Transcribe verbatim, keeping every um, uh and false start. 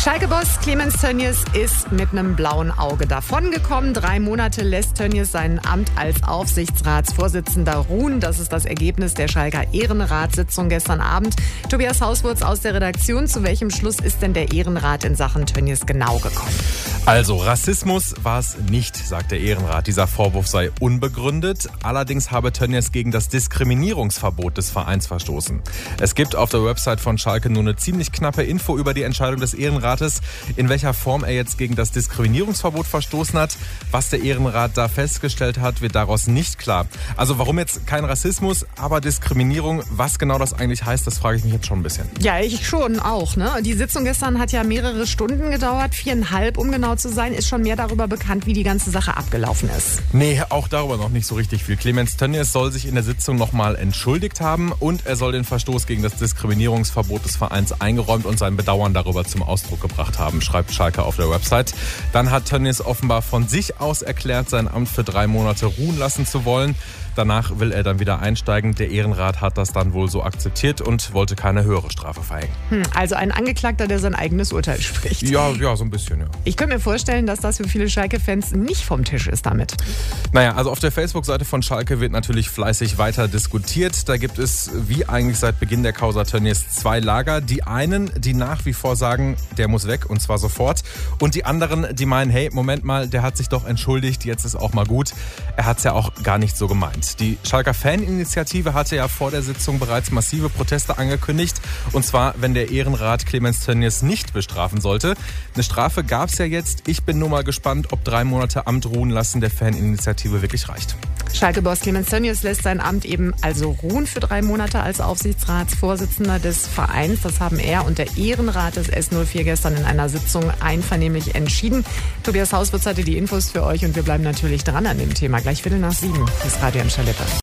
Schalke-Boss Clemens Tönnies ist mit einem blauen Auge davongekommen. Drei Monate lässt Tönnies sein Amt als Aufsichtsratsvorsitzender ruhen. Das ist das Ergebnis der Schalker Ehrenratssitzung gestern Abend. Tobias Hauswurz aus der Redaktion. Zu welchem Schluss ist denn der Ehrenrat in Sachen Tönnies genau gekommen? Also, Rassismus war es nicht, sagt der Ehrenrat. Dieser Vorwurf sei unbegründet. Allerdings habe Tönnies gegen das Diskriminierungsverbot des Vereins verstoßen. Es gibt auf der Website von Schalke nur eine ziemlich knappe Info über die Entscheidung des Ehrenrates, in welcher Form er jetzt gegen das Diskriminierungsverbot verstoßen hat. Was der Ehrenrat da festgestellt hat, wird daraus nicht klar. Also warum jetzt kein Rassismus, aber Diskriminierung, was genau das eigentlich heißt, das frage ich mich jetzt schon ein bisschen. Ja, ich schon auch. Ne? Die Sitzung gestern hat ja mehrere Stunden gedauert, viereinhalb, um genau zu sein. Ist schon mehr darüber bekannt, wie die ganze Sache abgelaufen ist? Nee, auch darüber noch nicht so richtig viel. Clemens Tönnies soll sich in der Sitzung nochmal entschuldigt haben und er soll den Verstoß gegen das Diskriminierungsverbot des Vereins eingeräumt und sein Bedauern darüber zum Ausdruck gebracht haben, schreibt Schalke auf der Website. Dann hat Tönnies offenbar von sich aus erklärt, sein Amt für drei Monate ruhen lassen zu wollen. Danach will er dann wieder einsteigen. Der Ehrenrat hat das dann wohl so akzeptiert und wollte keine höhere Strafe verhängen. Hm, also ein Angeklagter, der sein eigenes Urteil spricht. Ja, ja, so ein bisschen, ja. Ich könnte mir vorstellen, dass das für viele Schalke-Fans nicht vom Tisch ist damit. Naja, also auf der Facebook-Seite von Schalke wird natürlich fleißig weiter diskutiert. Da gibt es, wie eigentlich seit Beginn der Causa Tönnies, zwei Lager. Die einen, die nach wie vor sagen, der muss weg und zwar sofort. Und die anderen, die meinen, hey, Moment mal, der hat sich doch entschuldigt, jetzt ist auch mal gut. Er hat es ja auch gar nicht so gemeint. Die Schalker Faninitiative hatte ja vor der Sitzung bereits massive Proteste angekündigt. Und zwar, wenn der Ehrenrat Clemens Tönnies nicht bestrafen sollte. Eine Strafe gab es ja jetzt. Ich bin nur mal gespannt, ob drei Monate Amt ruhen lassen der Faninitiative wirklich reicht. Schalke-Boss Clemens Tönnies lässt sein Amt eben also ruhen für drei Monate als Aufsichtsratsvorsitzender des Vereins. Das haben er und der Ehrenrat des S null vier gestern in einer Sitzung einvernehmlich entschieden. Tobias Hauswurz hatte die Infos für euch und wir bleiben natürlich dran an dem Thema. Gleich Viertel nach sieben. Das Radio M. Lippe.